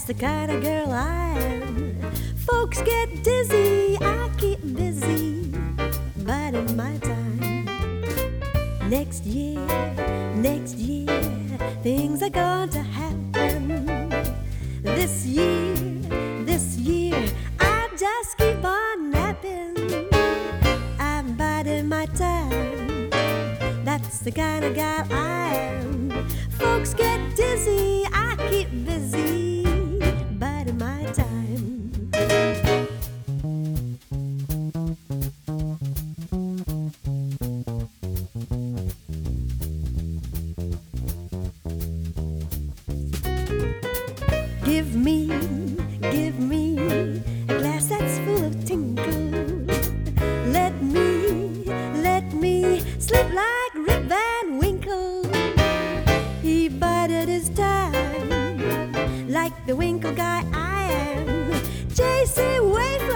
That's the kind of girl I am. Folks get dizzy, I keep busy, biding my time. Next year, things are going to happen. This year, I just keep on napping. I'm biding my time. That's the kind of guy I am. Folks get dizzy, I keep busy, biding my time. Give me a glass that's full of tinkle. Let me sleep like Rip Van Winkle. He bided his time like the Winkle guy I am. J.C. Wait